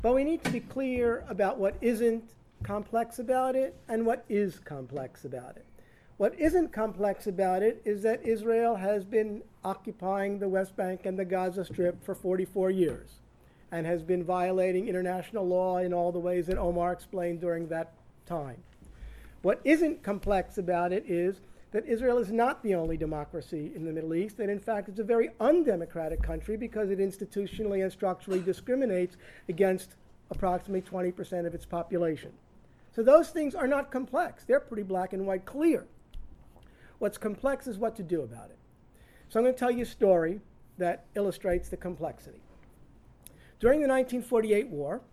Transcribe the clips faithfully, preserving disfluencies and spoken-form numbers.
But we need to be clear about what isn't complex about it and what is complex about it. What isn't complex about it is that Israel has been occupying the West Bank and the Gaza Strip for forty-four years and has been violating international law in all the ways that Omar explained during that time. What isn't complex about it is that Israel is not the only democracy in the Middle East, and in fact it's a very undemocratic country because it institutionally and structurally discriminates against approximately twenty percent of its population. So those things are not complex. They're pretty black and white clear. What's complex is what to do about it. So I'm going to tell you a story that illustrates the complexity. During the nineteen forty-eight war,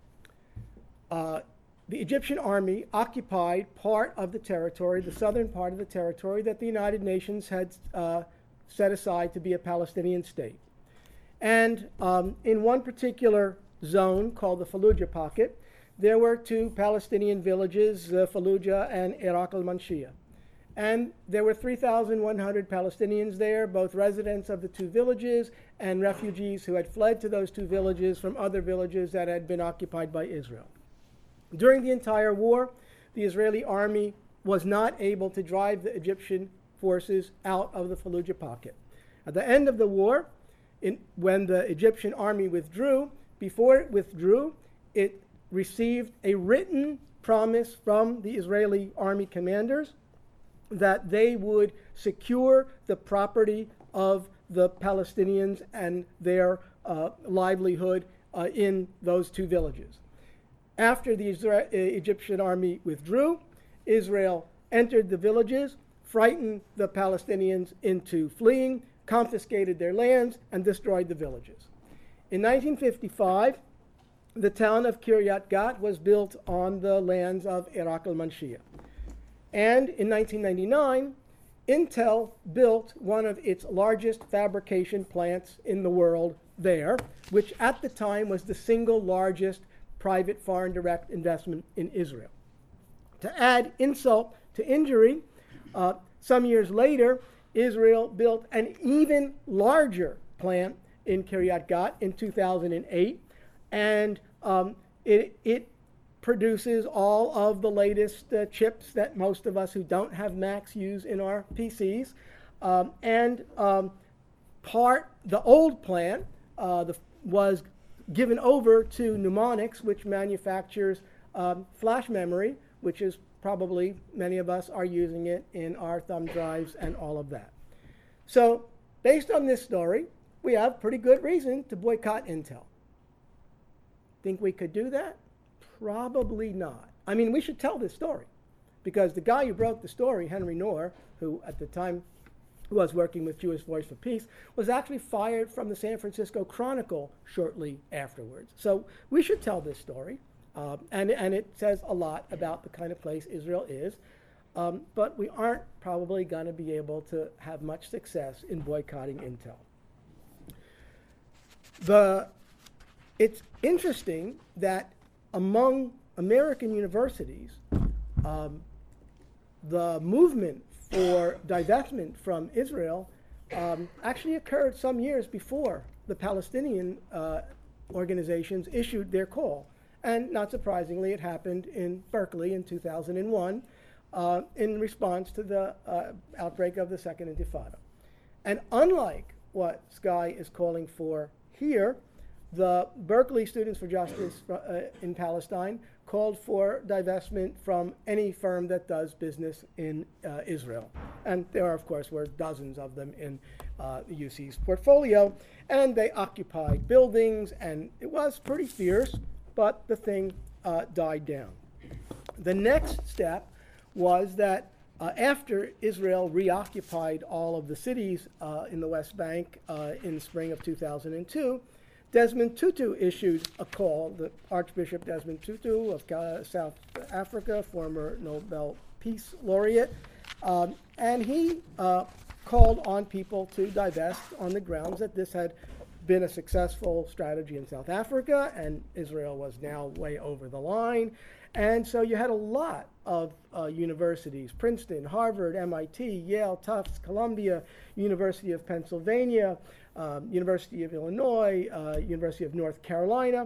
uh, the Egyptian army occupied part of the territory, the southern part of the territory that the United Nations had uh, set aside to be a Palestinian state. And um, in one particular zone called the Fallujah Pocket, there were two Palestinian villages, uh, Fallujah and Iraq al-Manshiyah. And there were three thousand one hundred Palestinians there, both residents of the two villages and refugees who had fled to those two villages from other villages that had been occupied by Israel. During the entire war, the Israeli army was not able to drive the Egyptian forces out of the Fallujah Pocket. At the end of the war, in, when the Egyptian army withdrew, before it withdrew, it received a written promise from the Israeli army commanders that they would secure the property of the Palestinians and their uh, livelihood uh, in those two villages. After the Isra- uh, Egyptian army withdrew, Israel entered the villages, frightened the Palestinians into fleeing, confiscated their lands, and destroyed the villages. In nineteen fifty-five, the town of Kiryat Gat was built on the lands of Iraq al-Manshiyah. And in nineteen ninety-nine, Intel built one of its largest fabrication plants in the world there, which at the time was the single largest private foreign direct investment in Israel. To add insult to injury, uh, some years later, Israel built an even larger plant in Kiryat Gat in two thousand eight, and um, it, it produces all of the latest uh, chips that most of us who don't have Macs use in our P Cs. Um, and um, part, the old plant uh, the, was given over to Mnemonics, which manufactures um, flash memory, which is probably, many of us are using it in our thumb drives and all of that. So based on this story, we have pretty good reason to boycott Intel. Think we could do that? Probably not. I mean, we should tell this story because the guy who broke the story, Henry Knorr, who at the time was working with Jewish Voice for Peace, was actually fired from the San Francisco Chronicle shortly afterwards. So we should tell this story, uh, and, and it says a lot about the kind of place Israel is, um, but we aren't probably going to be able to have much success in boycotting Intel. The, it's interesting that among American universities, um, the movement for divestment from Israel um, actually occurred some years before the Palestinian uh, organizations issued their call. And not surprisingly, it happened in Berkeley in two thousand one uh, in response to the uh, outbreak of the Second Intifada. And unlike what Sky is calling for here, the Berkeley Students for Justice uh, in Palestine called for divestment from any firm that does business in uh, Israel. And there, of course, were dozens of them in uh, the U C's portfolio. And they occupied buildings, and it was pretty fierce, but the thing uh, died down. The next step was that uh, after Israel reoccupied all of the cities uh, in the West Bank uh, in the spring of two thousand two, Desmond Tutu issued a call, the Archbishop Desmond Tutu of uh, South Africa, former Nobel Peace Laureate, um, and he uh, called on people to divest on the grounds that this had been a successful strategy in South Africa, and Israel was now way over the line. And so you had a lot of uh, universities, Princeton, Harvard, M I T, Yale, Tufts, Columbia, University of Pennsylvania, um, University of Illinois, uh, University of North Carolina,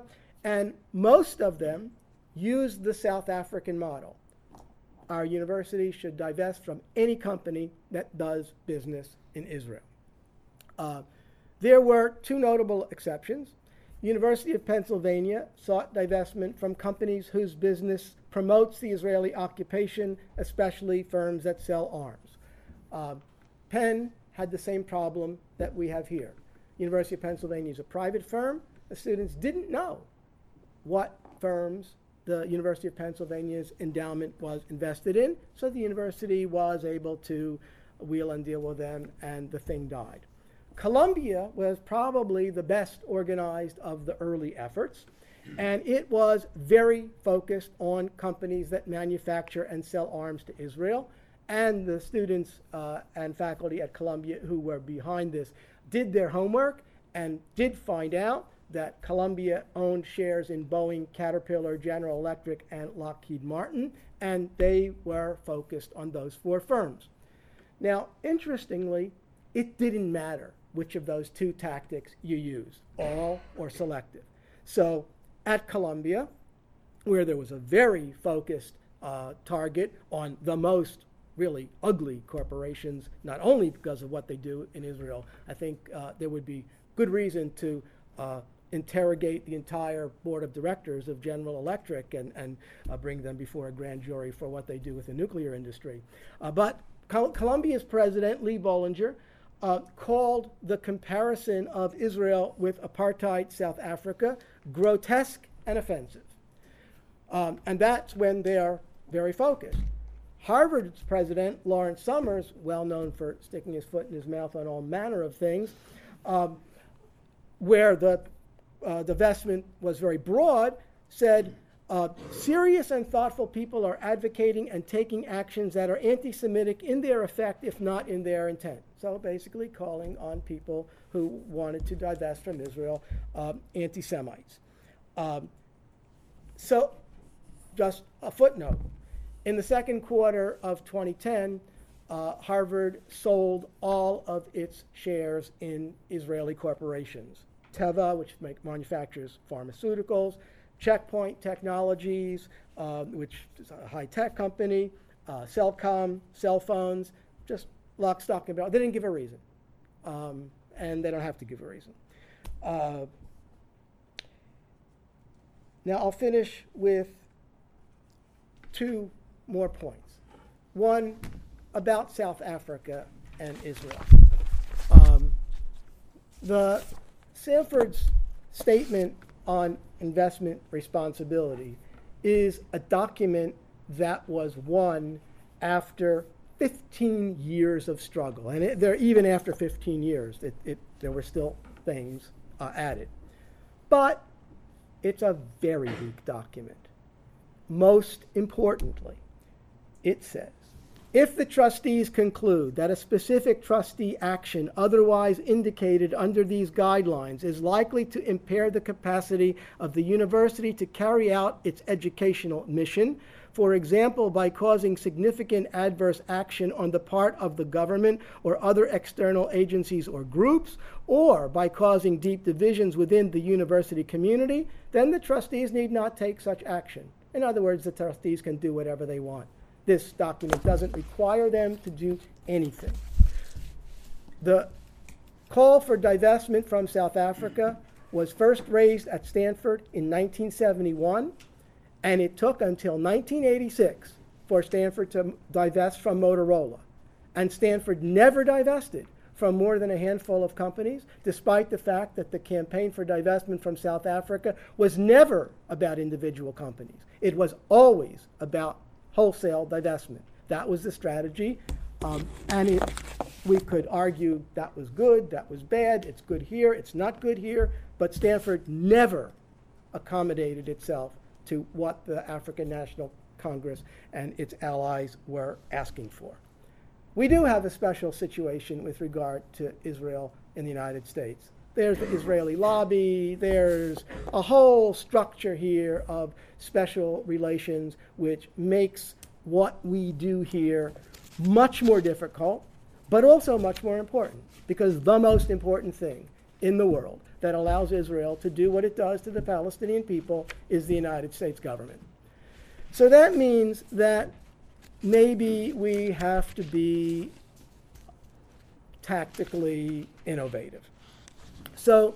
And most of them used the South African model. Our university should divest from any company that does business in Israel. Uh, there were two notable exceptions. University of Pennsylvania sought divestment from companies whose business promotes the Israeli occupation, especially firms that sell arms. Uh, Penn had the same problem that we have here. University of Pennsylvania is a private firm. The students didn't know what firms the University of Pennsylvania's endowment was invested in, so the university was able to wheel and deal with them, and the thing died. Columbia was probably the best organized of the early efforts, and it was very focused on companies that manufacture and sell arms to Israel. And the students uh, and faculty at Columbia who were behind this did their homework and did find out that Columbia owned shares in Boeing, Caterpillar, General Electric, and Lockheed Martin, and they were focused on those four firms. Now, interestingly, it didn't matter which of those two tactics you used, all or selective. So at Columbia, where there was a very focused uh, target on the most really ugly corporations, not only because of what they do in Israel, I think uh, there would be good reason to uh, interrogate the entire board of directors of General Electric and, and uh, bring them before a grand jury for what they do with the nuclear industry. Uh, but Col- Columbia's president, Lee Bollinger, uh, called the comparison of Israel with apartheid South Africa grotesque and offensive. Um, and that's when they're very focused. Harvard's president, Lawrence Summers, well known for sticking his foot in his mouth on all manner of things, um, where the uh, divestment was very broad, said, uh, serious and thoughtful people are advocating and taking actions that are anti-Semitic in their effect, if not in their intent. So basically calling on people who wanted to divest from Israel, um, anti-Semites. Um, so just a footnote. In the second quarter of twenty ten, uh, Harvard sold all of its shares in Israeli corporations. Teva, which make, manufactures pharmaceuticals, Checkpoint Technologies, uh, which is a high-tech company, uh, Cellcom, cell phones, just lock, stock, and barrel. They didn't give a reason, um, and they don't have to give a reason. Uh, now I'll finish with two more points. One about South Africa and Israel. Um, the Sanford's statement on investment responsibility is a document that was won after fifteen years of struggle. And it, there, even after fifteen years, it, it, there were still things uh, added. But it's a very weak document. Most importantly, it says, if the trustees conclude that a specific trustee action otherwise indicated under these guidelines is likely to impair the capacity of the university to carry out its educational mission, for example, by causing significant adverse action on the part of the government or other external agencies or groups, or by causing deep divisions within the university community, then the trustees need not take such action. In other words, the trustees can do whatever they want. This document doesn't require them to do anything. The call for divestment from South Africa was first raised at Stanford in nineteen seventy-one, and it took until nineteen eighty-six for Stanford to divest from Motorola. And Stanford never divested from more than a handful of companies, despite the fact that the campaign for divestment from South Africa was never about individual companies. It was always about wholesale divestment. That was the strategy, um, and it, we could argue that was good, that was bad, it's good here, it's not good here, but Stanford never accommodated itself to what the African National Congress and its allies were asking for. We do have a special situation with regard to Israel in the United States. There's the Israeli lobby, there's a whole structure here of special relations which makes what we do here much more difficult, but also much more important, because the most important thing in the world that allows Israel to do what it does to the Palestinian people is the United States government. So that means that maybe we have to be tactically innovative. So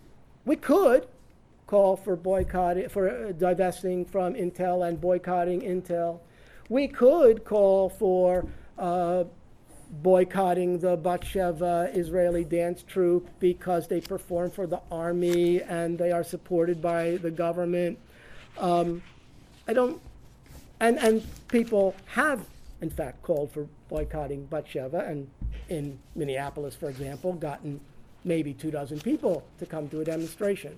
we could call for boycotting, for uh, divesting from Intel and boycotting Intel. We could call for uh, boycotting the Batsheva Israeli dance troupe because they perform for the army and they are supported by the government. Um, I don't, and, and people have, in fact, called for boycotting Batsheva, and in Minneapolis, for example, gotten maybe two dozen people to come to a demonstration.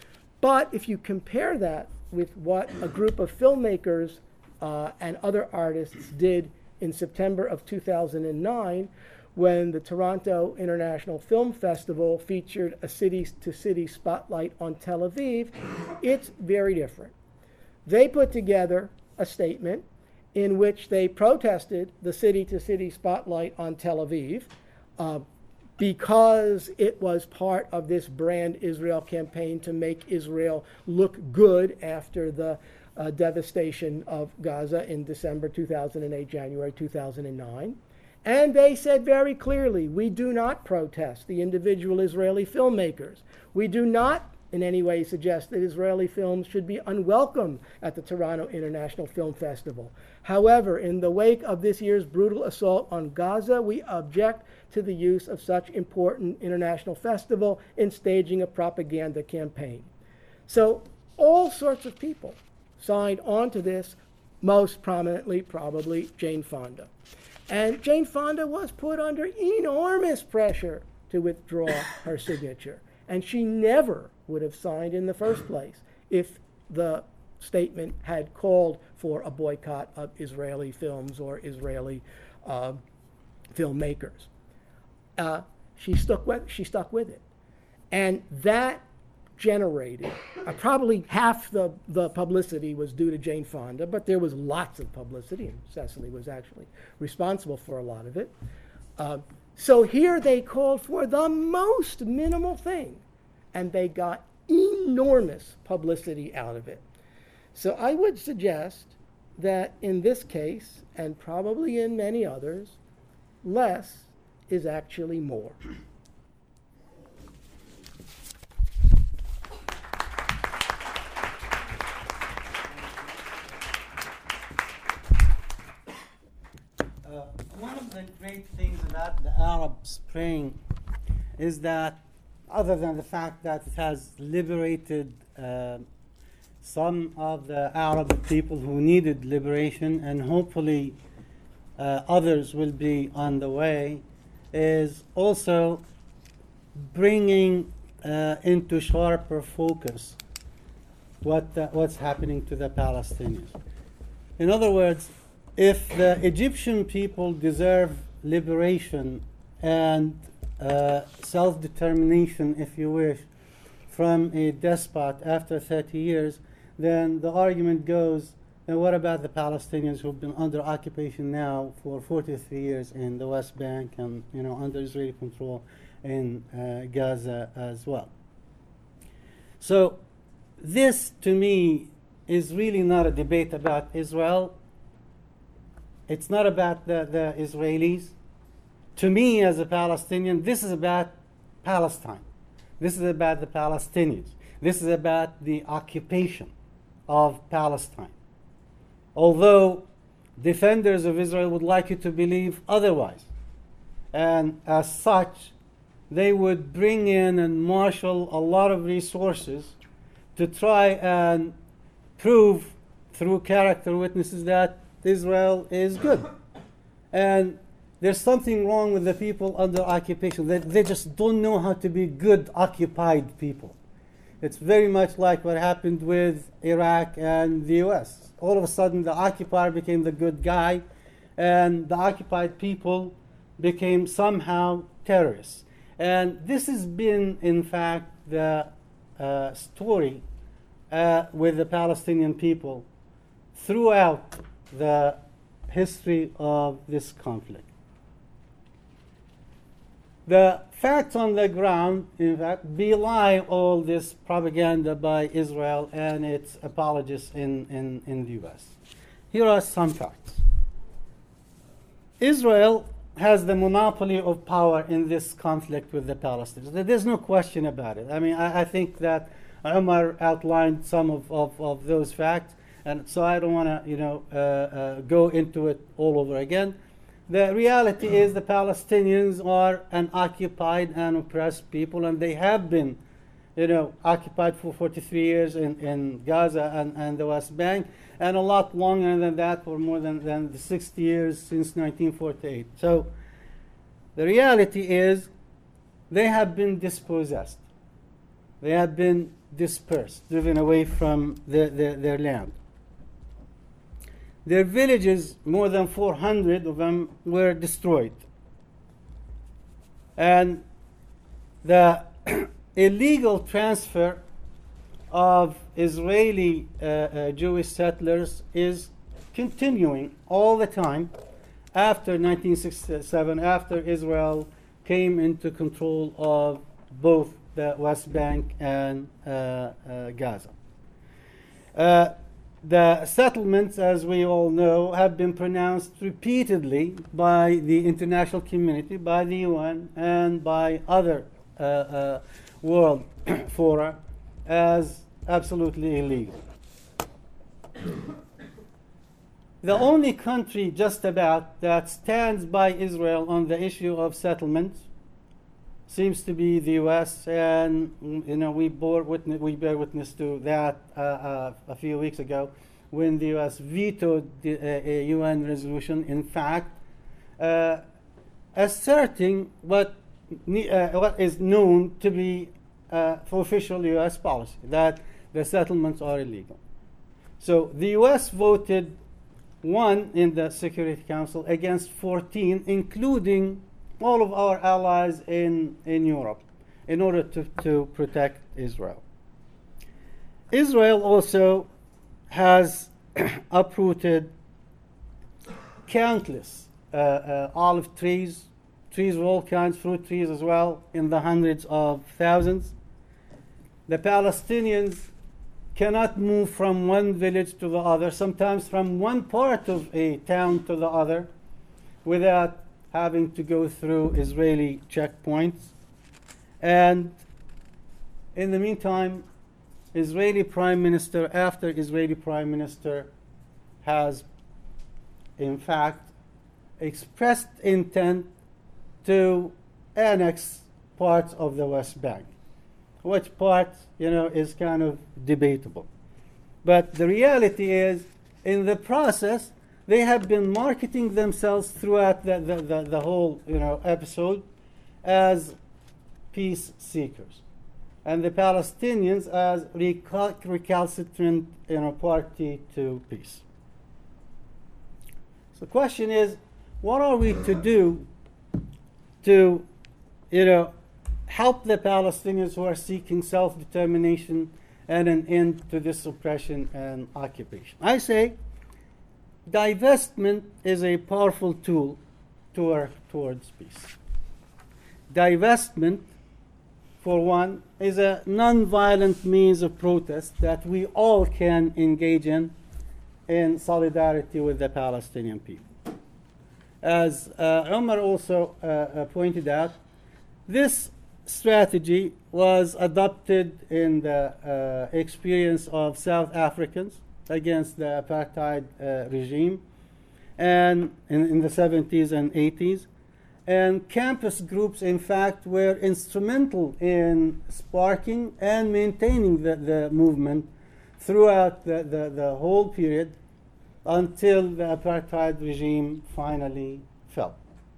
But if you compare that with what a group of filmmakers uh, and other artists did in September of two thousand nine, when the Toronto International Film Festival featured a city-to-city spotlight on Tel Aviv, it's very different. They put together a statement in which they protested the city-to-city spotlight on Tel Aviv uh, because it was part of this Brand Israel campaign to make Israel look good after the uh, devastation of Gaza in December two thousand eight, January two thousand nine. And they said very clearly, we do not protest the individual Israeli filmmakers. We do not in any way suggest that Israeli films should be unwelcome at the Toronto International Film Festival. However, in the wake of this year's brutal assault on Gaza, we object to the use of such important international festival in staging a propaganda campaign. So all sorts of people signed on to this, most prominently probably Jane Fonda. And Jane Fonda was put under enormous pressure to withdraw her signature. And she never would have signed in the first place if the statement had called for a boycott of Israeli films or Israeli uh, filmmakers. Uh, she stuck with she stuck with it, and that generated uh, probably half the the publicity was due to Jane Fonda, but there was lots of publicity, and Cecily was actually responsible for a lot of it. Uh, so here they called for the most minimal thing, and they got enormous publicity out of it. So I would suggest that in this case, and probably in many others, less is actually more. Uh, one of the great things about the Arab Spring is that, other than the fact that it has liberated uh, some of the Arab people who needed liberation, and hopefully uh, others will be on the way, is also bringing uh, into sharper focus what the, what's happening to the Palestinians. In other words, if the Egyptian people deserve liberation and uh, self-determination, if you wish, from a despot after thirty years, then the argument goes, and what about the Palestinians who've been under occupation now for forty-three years in the West Bank and, you know, under Israeli control in uh, Gaza as well? So this, to me, is really not a debate about Israel. It's not about the, the Israelis. To me, as a Palestinian, this is about Palestine. This is about the Palestinians. This is about the occupation of Palestine. Although defenders of Israel would like you to believe otherwise. And as such, they would bring in and marshal a lot of resources to try and prove through character witnesses that Israel is good. And there's something wrong with the people under occupation. They, they just don't know how to be good occupied people. It's very much like what happened with Iraq and the U S. All of a sudden, the occupier became the good guy, and the occupied people became somehow terrorists. And this has been, in fact, the uh, story uh, with the Palestinian people throughout the history of this conflict. The facts on the ground, in fact, belie all this propaganda by Israel and its apologists in, in, in the U S. Here are some facts. Israel has the monopoly of power in this conflict with the Palestinians. There's no question about it. I mean, I, I think that Umar outlined some of, of, of those facts, and so I don't want to, you know, uh, uh, go into it all over again. The reality is the Palestinians are an occupied and oppressed people, and they have been, you know, occupied for forty-three years in, in Gaza and, and the West Bank, and a lot longer than that, for more than, than the sixty years since nineteen forty-eight. So the reality is they have been dispossessed. They have been dispersed, driven away from the, the, their land. Their villages, more than four hundred of them, were destroyed. And the illegal transfer of Israeli uh, uh, Jewish settlers is continuing all the time after nineteen sixty-seven, after Israel came into control of both the West Bank and uh, uh, Gaza. Uh, The settlements, as we all know, have been pronounced repeatedly by the international community, by the U N, and by other uh, uh, world fora as absolutely illegal. The only country just about that stands by Israel on the issue of settlements seems to be the U S, and you know we bore witness, we bear witness to that uh, uh, a few weeks ago when the U S vetoed the uh, U N resolution, in fact, uh, asserting what uh, what is known to be uh, official U S policy, that the settlements are illegal. So the U S voted one in the Security Council against fourteen, including all of our allies in, in Europe, in order to, to protect Israel. Israel also has uprooted countless uh, uh, olive trees, trees of all kinds, fruit trees as well, in the hundreds of thousands. The Palestinians cannot move from one village to the other, sometimes from one part of a town to the other, without having to go through Israeli checkpoints. And in the meantime, Israeli Prime Minister after Israeli Prime Minister has, in fact, expressed intent to annex parts of the West Bank, which part, you know, is kind of debatable. But the reality is, in the process, they have been marketing themselves throughout the, the, the, the whole, you know, episode as peace seekers, and the Palestinians as recal- recalcitrant, you know, party to peace. So the question is, what are we to do to, you know, help the Palestinians who are seeking self-determination and an end to this oppression and occupation? I say divestment is a powerful tool to work towards peace. Divestment, for one, is a non-violent means of protest that we all can engage in in solidarity with the Palestinian people. As uh, Umar also uh, uh, pointed out, this strategy was adopted in the uh, experience of South Africans against the apartheid uh, regime, and in, in the seventies and eighties. And campus groups, in fact, were instrumental in sparking and maintaining the, the movement throughout the, the, the whole period until the apartheid regime finally fell.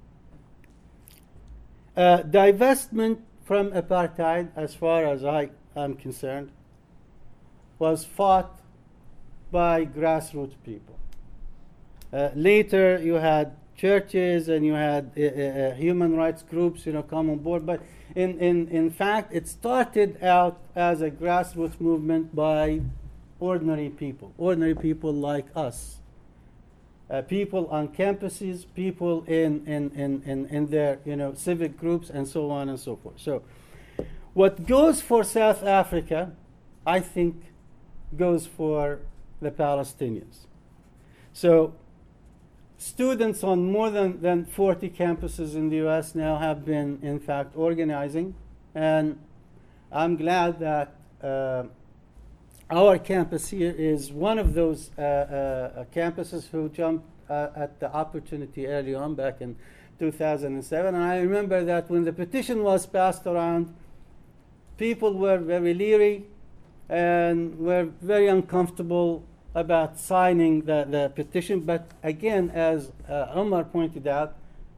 Uh, divestment from apartheid, as far as I am concerned, was fought by grassroots people. Uh, later, you had churches and you had uh, uh, human rights groups, you know, come on board. But in, in, in fact, it started out as a grassroots movement by ordinary people, ordinary people like us, uh, people on campuses, people in, in, in, in, in their you know, civic groups, and so on and so forth. So what goes for South Africa, I think, goes for the Palestinians. So students on more than, than forty campuses in the U S now have been, in fact, organizing. And I'm glad that uh, our campus here is one of those uh, uh, campuses who jumped uh, at the opportunity early on back in two thousand seven. And I remember that when the petition was passed around, people were very leery and were very uncomfortable about signing the, the petition. But again, as uh, Omar pointed out,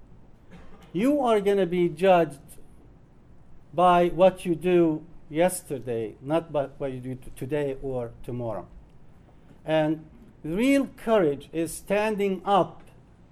you are going to be judged by what you do yesterday, not by what you do t- today or tomorrow. And real courage is standing up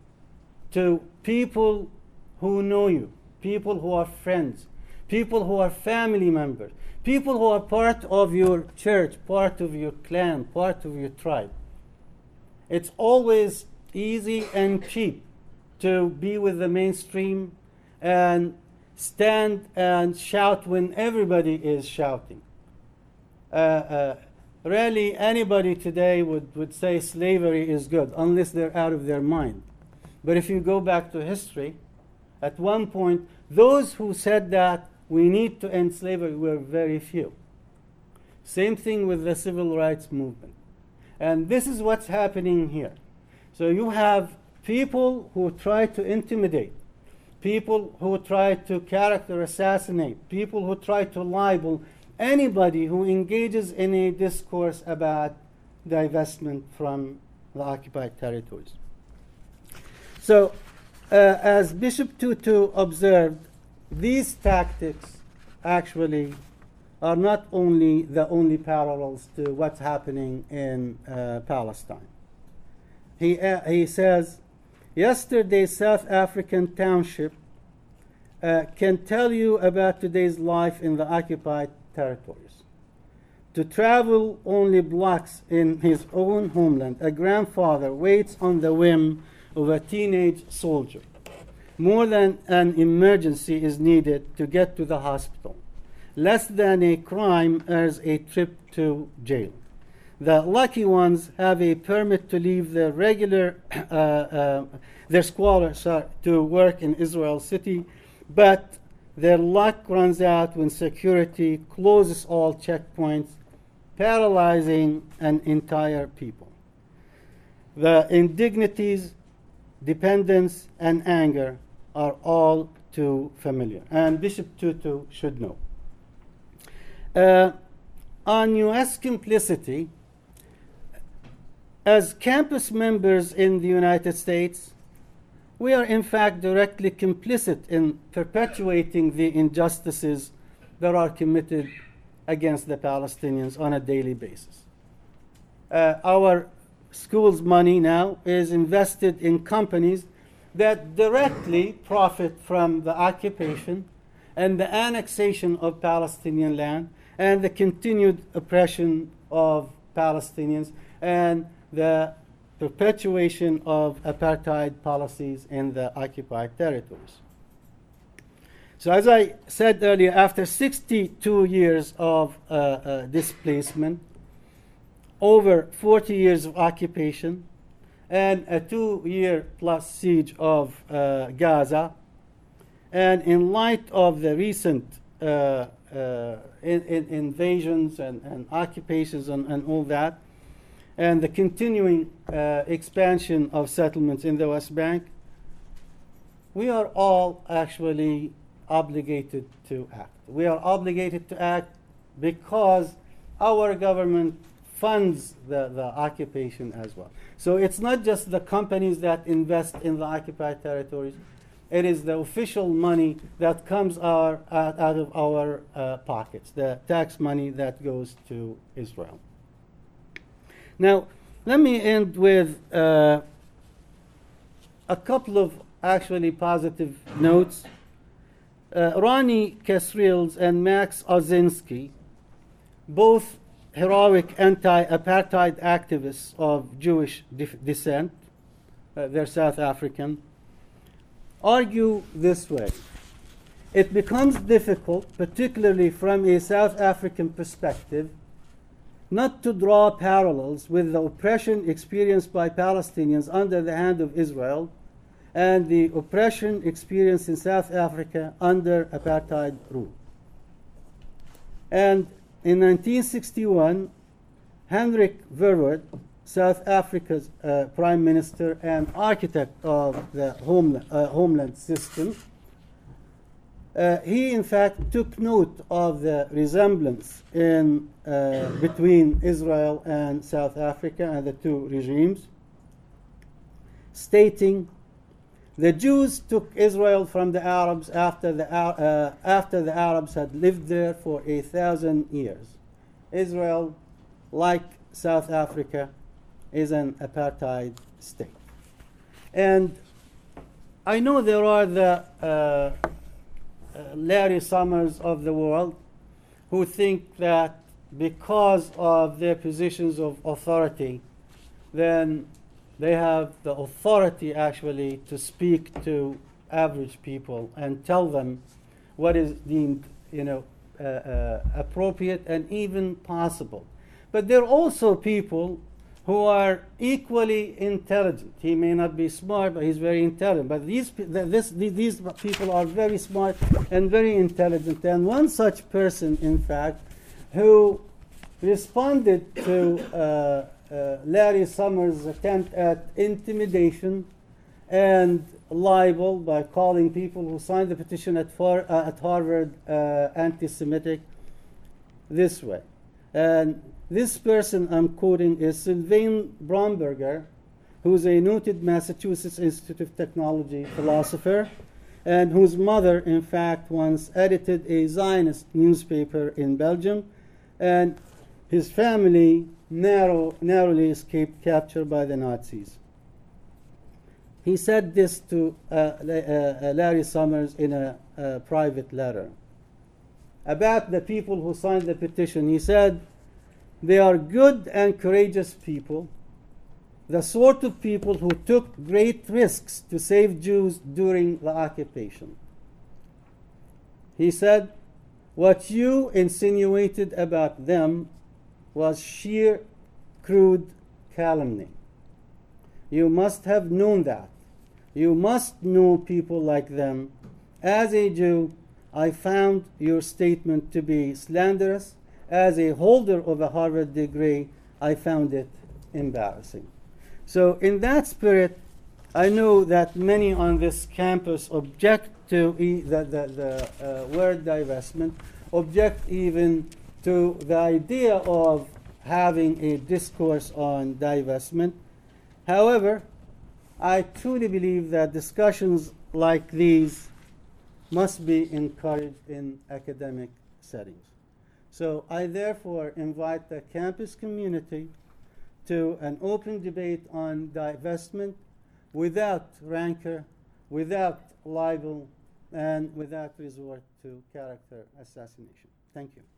to people who know you, people who are friends, people who are family members, people who are part of your church, part of your clan, part of your tribe. It's always easy and cheap to be with the mainstream and stand and shout when everybody is shouting. Uh, uh, rarely anybody today would, would say slavery is good, unless they're out of their mind. But if you go back to history, at one point, those who said that we need to end slavery were very few. Same thing with the civil rights movement. And this is what's happening here. So you have people who try to intimidate, people who try to character assassinate, people who try to libel anybody who engages in a discourse about divestment from the occupied territories. So, uh, as Bishop Tutu observed, these tactics actually are not only the only parallels to what's happening in uh, Palestine. He, uh, he says, yesterday's South African township uh, can tell you about today's life in the occupied territories. To travel only blocks in his own homeland, a grandfather waits on the whim of a teenage soldier. More than an emergency is needed to get to the hospital. Less than a crime earns a trip to jail. The lucky ones have a permit to leave their regular, uh, uh, their squalor sorry, to work in Israel City, but their luck runs out when security closes all checkpoints, paralyzing an entire people. The indignities, dependence, and anger are all too familiar, and Bishop Tutu should know. Uh, on U S complicity, as campus members in the United States, we are in fact directly complicit in perpetuating the injustices that are committed against the Palestinians on a daily basis. Uh, our school's money now is invested in companies that directly profit from the occupation and the annexation of Palestinian land and the continued oppression of Palestinians and the perpetuation of apartheid policies in the occupied territories. So as I said earlier, after sixty-two years of uh, uh, displacement, over forty years of occupation, and a two-year plus siege of uh, Gaza, and in light of the recent uh, uh, in, in invasions and, and occupations and, and all that, and the continuing uh, expansion of settlements in the West Bank, we are all actually obligated to act. We are obligated to act because our government funds the, the occupation as well. So it's not just the companies that invest in the occupied territories, it is the official money that comes our, uh, out of our uh, pockets, the tax money that goes to Israel. Now, let me end with uh, a couple of actually positive notes. Uh, Ronnie Kasrils and Max Ozinski, both heroic anti-apartheid activists of Jewish def- descent, uh, they're South African, argue this way. It becomes difficult, particularly from a South African perspective, not to draw parallels with the oppression experienced by Palestinians under the hand of Israel and the oppression experienced in South Africa under apartheid rule. And in nineteen sixty-one, Hendrik Verwoerd, South Africa's uh, prime minister and architect of the homeland, uh, homeland system, uh, he in fact took note of the resemblance in, uh, between Israel and South Africa and the two regimes, stating, "The Jews took Israel from the Arabs after the, uh, after the Arabs had lived there for a thousand years. Israel, like South Africa, is an apartheid state." And I know there are the uh, uh, Larry Summers of the world who think that because of their positions of authority, then they have the authority actually to speak to average people and tell them what is deemed, you know, uh, uh, appropriate and even possible. But there are also people who are equally intelligent. He may not be smart, but he's very intelligent. But these, this, these people are very smart and very intelligent. And one such person, in fact, who responded to uh, uh, Larry Summers' attempt at intimidation and libel by calling people who signed the petition at, far, uh, at Harvard uh, anti-Semitic this way. And this person I'm quoting is Sylvain Bromberger, who's a noted Massachusetts Institute of Technology philosopher, and whose mother, in fact, once edited a Zionist newspaper in Belgium, and his family narrow, narrowly escaped capture by the Nazis. He said this to uh, uh, Larry Summers in a, a private letter. About the people who signed the petition, he said, "They are good and courageous people, the sort of people who took great risks to save Jews during the occupation." He said, "What you insinuated about them was sheer, crude calumny. You must have known that. You must know people like them. As a Jew, I found your statement to be slanderous. As a holder of a Harvard degree, I found it embarrassing." So in that spirit, I know that many on this campus object to e the, the, the uh, word divestment, object even to the idea of having a discourse on divestment. However, I truly believe that discussions like these must be encouraged in academic settings. So I therefore invite the campus community to an open debate on divestment without rancor, without libel, and without resort to character assassination. Thank you.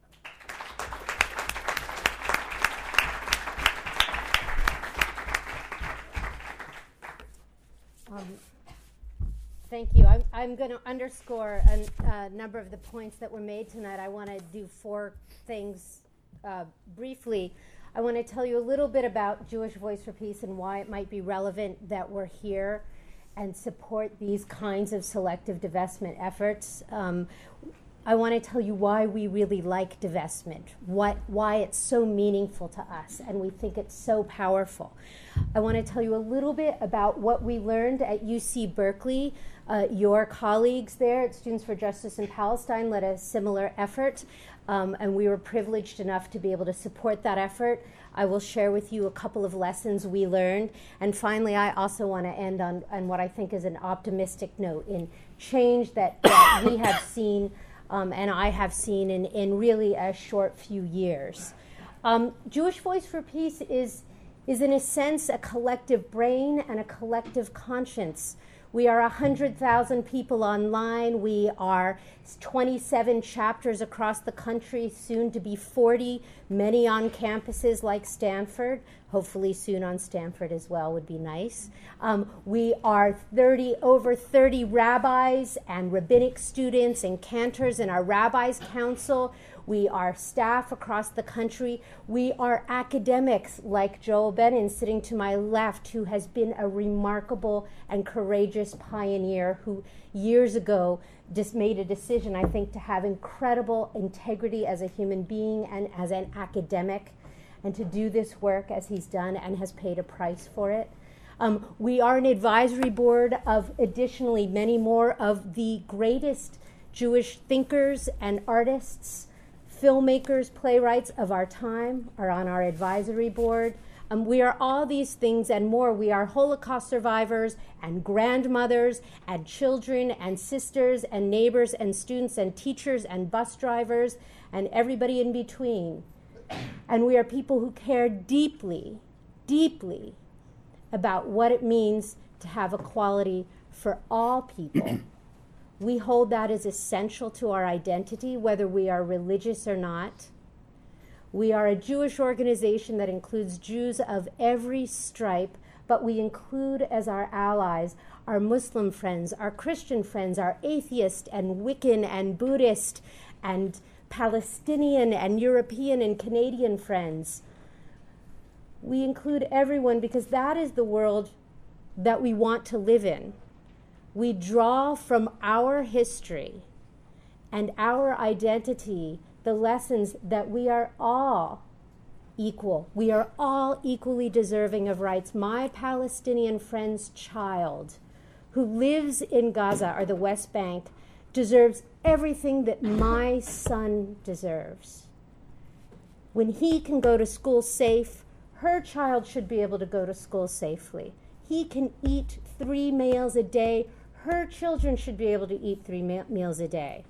Um, Thank you. I'm, I'm going to underscore a uh, number of the points that were made tonight. I want to do four things uh, briefly. I want to tell you a little bit about Jewish Voice for Peace and why it might be relevant that we're here and support these kinds of selective divestment efforts. Um, I want to tell you why we really like divestment, what, why it's so meaningful to us, and we think it's so powerful. I want to tell you a little bit about what we learned at U C Berkeley. Uh, your colleagues there at Students for Justice in Palestine led a similar effort, um, and we were privileged enough to be able to support that effort. I will share with you a couple of lessons we learned. And finally, I also want to end on, on what I think is an optimistic note in change that, that we have seen um, and I have seen in, in really a short few years. Um, Jewish Voice for Peace is, is in a sense a collective brain and a collective conscience. We are one hundred thousand people online. We are twenty-seven chapters across the country, soon to be forty, many on campuses like Stanford. Hopefully soon on Stanford as well would be nice. Um, we are thirty, over thirty rabbis and rabbinic students and cantors in our Rabbis Council. We are staff across the country. We are academics like Joel Benin sitting to my left, who has been a remarkable and courageous pioneer who years ago just made a decision, I think, to have incredible integrity as a human being and as an academic, and to do this work as he's done and has paid a price for it. Um, we are an advisory board of additionally many more of the greatest Jewish thinkers and artists, filmmakers, playwrights of our time are on our advisory board. Um, we are all these things and more. We are Holocaust survivors and grandmothers and children and sisters and neighbors and students and teachers and bus drivers and everybody in between. And we are people who care deeply, deeply about what it means to have equality for all people. We hold that as essential to our identity, whether we are religious or not. We are a Jewish organization that includes Jews of every stripe, but we include as our allies our Muslim friends, our Christian friends, our atheist and Wiccan and Buddhist and Palestinian and European and Canadian friends. We include everyone because that is the world that we want to live in. We draw from our history and our identity the lessons that we are all equal. We are all equally deserving of rights. My Palestinian friend's child who lives in Gaza or the West Bank deserves everything that my son deserves. When he can go to school safe, her child should be able to go to school safely. He can eat three meals a day. Her children should be able to eat three me- meals a day.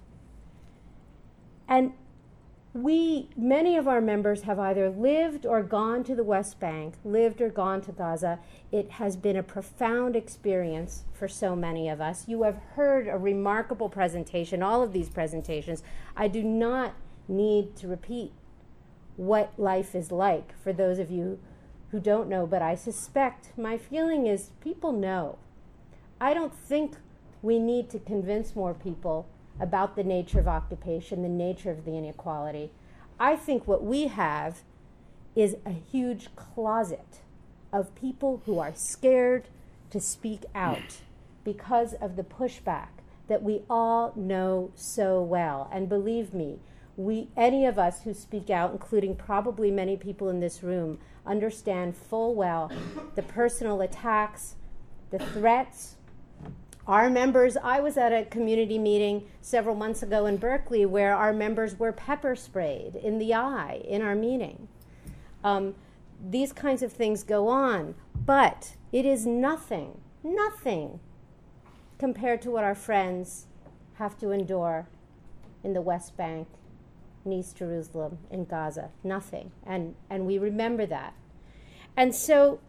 And we, many of our members have either lived or gone to the West Bank, lived or gone to Gaza. It has been a profound experience for so many of us. You have heard a remarkable presentation, all of these presentations. I do not need to repeat what life is like for those of you who don't know, but I suspect my feeling is people know. I don't think we need to convince more people about the nature of occupation, the nature of the inequality. I think what we have is a huge closet of people who are scared to speak out because of the pushback that we all know so well. And believe me, we, any of us who speak out, including probably many people in this room, understand full well the personal attacks, the threats. Our members, I was at a community meeting several months ago in Berkeley where our members were pepper sprayed in the eye in our meeting. Um, these kinds of things go on, but it is nothing, nothing compared to what our friends have to endure in the West Bank, in East Jerusalem, in Gaza. Nothing. And, and we remember that. And so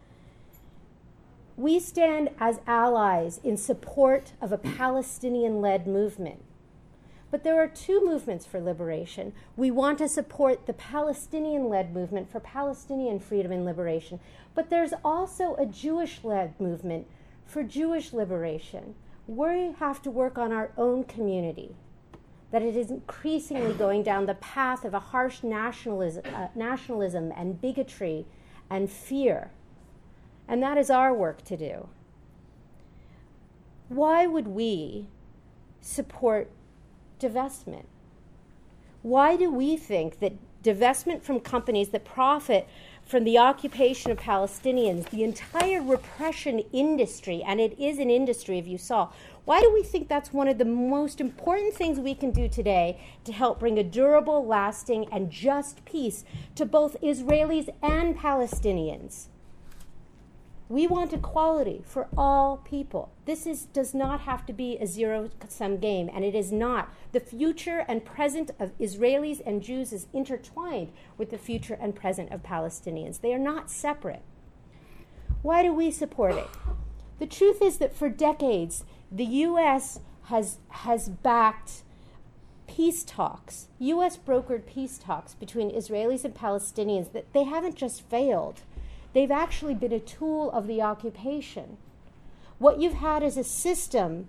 we stand as allies in support of a Palestinian-led movement. But there are two movements for liberation. We want to support the Palestinian-led movement for Palestinian freedom and liberation. But there's also a Jewish-led movement for Jewish liberation. We have to work on our own community, that it is increasingly going down the path of a harsh nationalism, uh, nationalism and bigotry and fear. And that is our work to do. Why would we support divestment? Why do we think that divestment from companies that profit from the occupation of Palestinians, the entire repression industry, and it is an industry, if you saw, why do we think that's one of the most important things we can do today to help bring a durable, lasting, and just peace to both Israelis and Palestinians? We want equality for all people. This is, does not have to be a zero-sum game, and it is not. The future and present of Israelis and Jews is intertwined with the future and present of Palestinians. They are not separate. Why do we support it? The truth is that for decades, the U S has, has backed peace talks, U S brokered peace talks between Israelis and Palestinians, that they haven't just failed. They've actually been a tool of the occupation. What you've had is a system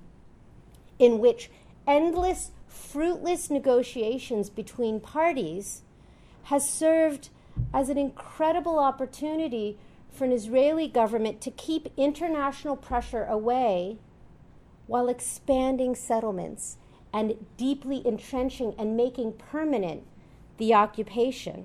in which endless, fruitless negotiations between parties has served as an incredible opportunity for an Israeli government to keep international pressure away while expanding settlements and deeply entrenching and making permanent the occupation.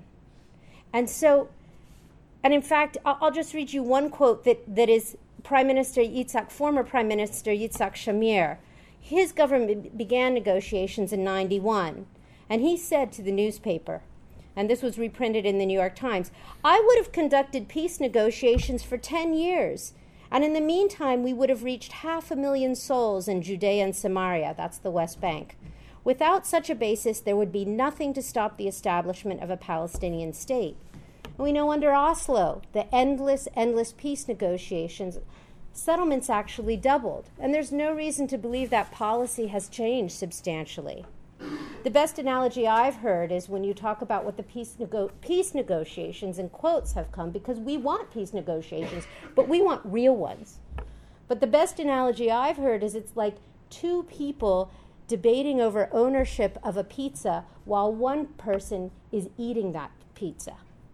And so, and in fact, I'll, I'll just read you one quote that, that is Prime Minister Yitzhak, former Prime Minister Yitzhak Shamir. His government began negotiations in ninety-one, and he said to the newspaper, and this was reprinted in the New York Times, "I would have conducted peace negotiations for ten years, and in the meantime we would have reached half a million souls in Judea and Samaria," that's the West Bank. "Without such a basis, there would be nothing to stop the establishment of a Palestinian state." And we know under Oslo, the endless, endless peace negotiations, settlements actually doubled. And there's no reason to believe that policy has changed substantially. The best analogy I've heard is when you talk about what the peace, nego- peace negotiations, in quotes, have come, because we want peace negotiations, but we want real ones. But the best analogy I've heard is it's like two people debating over ownership of a pizza while one person is eating that pizza.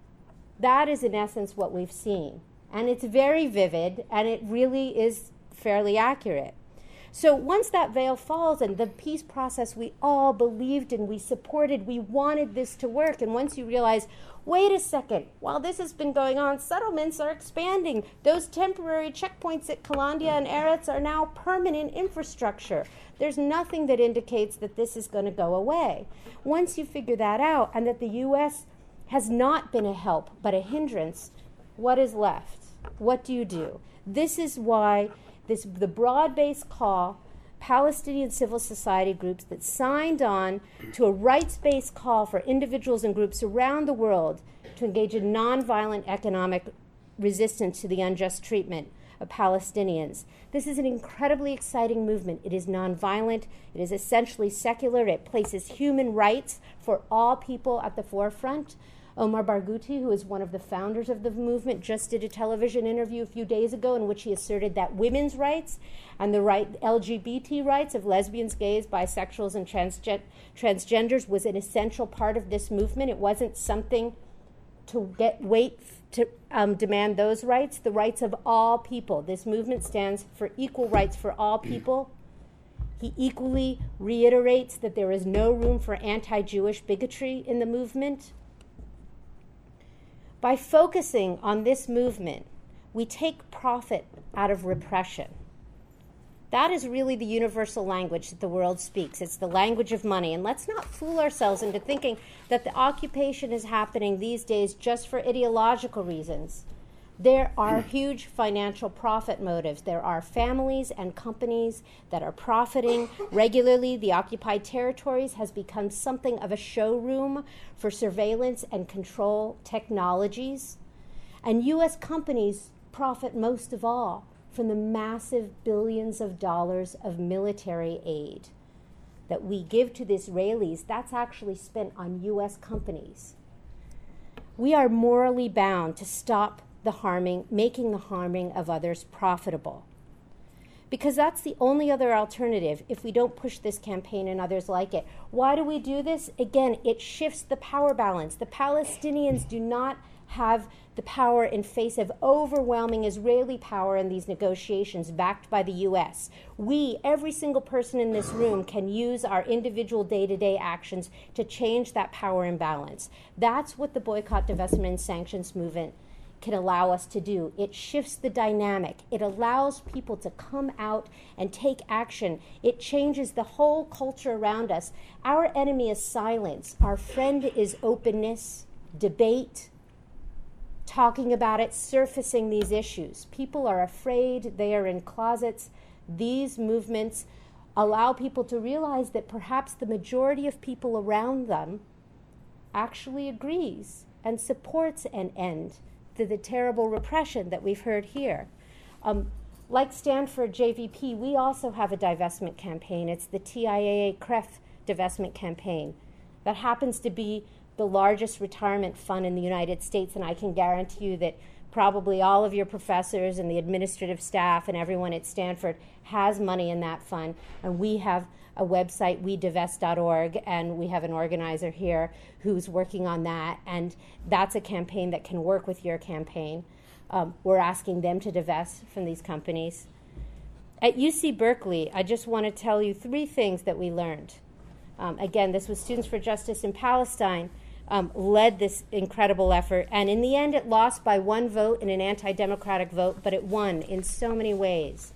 That is, in essence, what we've seen. And it's very vivid, and it really is fairly accurate. So once that veil falls and the peace process we all believed in, we supported, we wanted this to work, and once you realize, wait a second, while this has been going on, settlements are expanding. Those temporary checkpoints at Kalandia and Eretz are now permanent infrastructure. There's nothing that indicates that this is going to go away. Once you figure that out, and that the U S has not been a help but a hindrance, what is left? What do you do? This is why this the broad-based call, Palestinian civil society groups that signed on to a rights-based call for individuals and groups around the world to engage in nonviolent economic resistance to the unjust treatment of Palestinians. This is an incredibly exciting movement. It is nonviolent. It is essentially secular. It places human rights for all people at the forefront. Omar Barghouti, who is one of the founders of the movement, just did a television interview a few days ago in which he asserted that women's rights and the right L G B T rights of lesbians, gays, bisexuals, and transgen- transgenders was an essential part of this movement. It wasn't something to get wait to um, demand those rights, the rights of all people. This movement stands for equal rights for all people. He equally reiterates that there is no room for anti-Jewish bigotry in the movement. By focusing on this movement, we take profit out of repression. That is really the universal language that the world speaks. It's the language of money. And let's not fool ourselves into thinking that the occupation is happening these days just for ideological reasons. There are huge financial profit motives. There are families and companies that are profiting regularly. The occupied territories has become something of a showroom for surveillance and control technologies. And U S companies profit most of all from the massive billions of dollars of military aid that we give to the Israelis. That's actually spent on U S companies. We are morally bound to stop the harming, making the harming of others profitable. Because that's the only other alternative if we don't push this campaign and others like it. Why do we do this? Again, it shifts the power balance. The Palestinians do not have the power in face of overwhelming Israeli power in these negotiations backed by the U S. We, every single person in this room, can use our individual day-to-day actions to change that power imbalance. That's what the boycott, divestment, and sanctions movement can allow us to do. It shifts the dynamic. It allows people to come out and take action. It changes the whole culture around us. Our enemy is silence. Our friend is openness, debate, talking about it, surfacing these issues. People are afraid. They are in closets. These movements allow people to realize that perhaps the majority of people around them actually agrees and supports an end to the terrible repression that we've heard here. Um, like Stanford J V P, we also have a divestment campaign. It's the T I A A C R E F divestment campaign. That happens to be the largest retirement fund in the United States, and I can guarantee you that probably all of your professors and the administrative staff and everyone at Stanford has money in that fund. And we have a website, we divest dot org, and we have an organizer here who's working on that, and that's a campaign that can work with your campaign. Um, we're asking them to divest from these companies. At U C Berkeley, I just want to tell you three things that we learned. Um, again, this was Students for Justice in Palestine. Um, led this incredible effort, and in the end it lost by one vote in an anti-democratic vote, but it won in so many ways.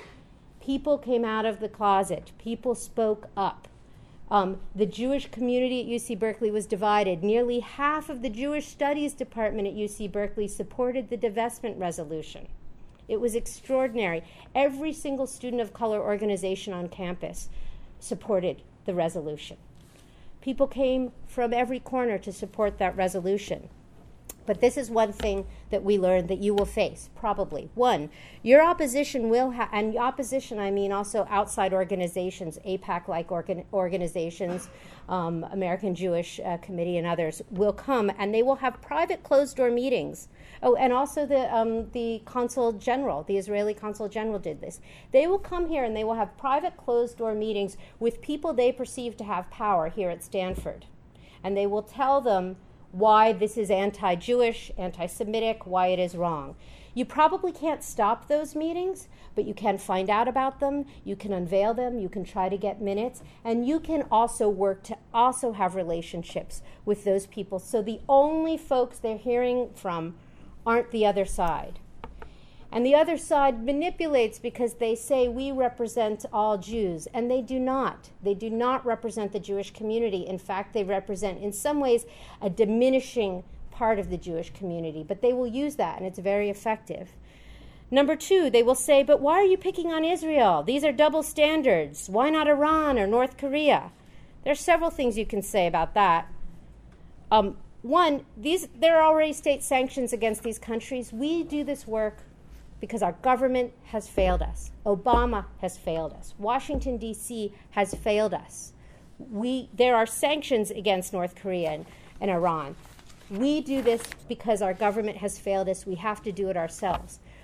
People came out of the closet. People spoke up. Um, the Jewish community at U C Berkeley was divided. Nearly half of the Jewish Studies department at U C Berkeley supported the divestment resolution. It was extraordinary. Every single student of color organization on campus supported the resolution. People came from every corner to support that resolution. But this is one thing that we learned that you will face, probably. One, your opposition will have, and opposition I mean also outside organizations, AIPAC-like organ, organizations, um, American Jewish uh, Committee and others, will come, and they will have private closed-door meetings. Oh, and also the, um, the Consul General, the Israeli Consul General did this. They will come here and they will have private closed-door meetings with people they perceive to have power here at Stanford. And they will tell them why this is anti-Jewish, anti-Semitic, why it is wrong. You probably can't stop those meetings, but you can find out about them, you can unveil them, you can try to get minutes, and you can also work to also have relationships with those people. So the only folks they're hearing from aren't the other side. And the other side manipulates because they say we represent all Jews, and they do not. They do not represent the Jewish community. In fact, they represent, in some ways, a diminishing part of the Jewish community, but they will use that, and it's very effective. Number two, they will say, but why are you picking on Israel? These are double standards. Why not Iran or North Korea? There are several things you can say about that. Um, one, these there are already state sanctions against these countries. We do this work because our government has failed us. Obama has failed us. Washington, D C has failed us. We, there are sanctions against North Korea and, and Iran. We do this because our government has failed us. We have to do it ourselves.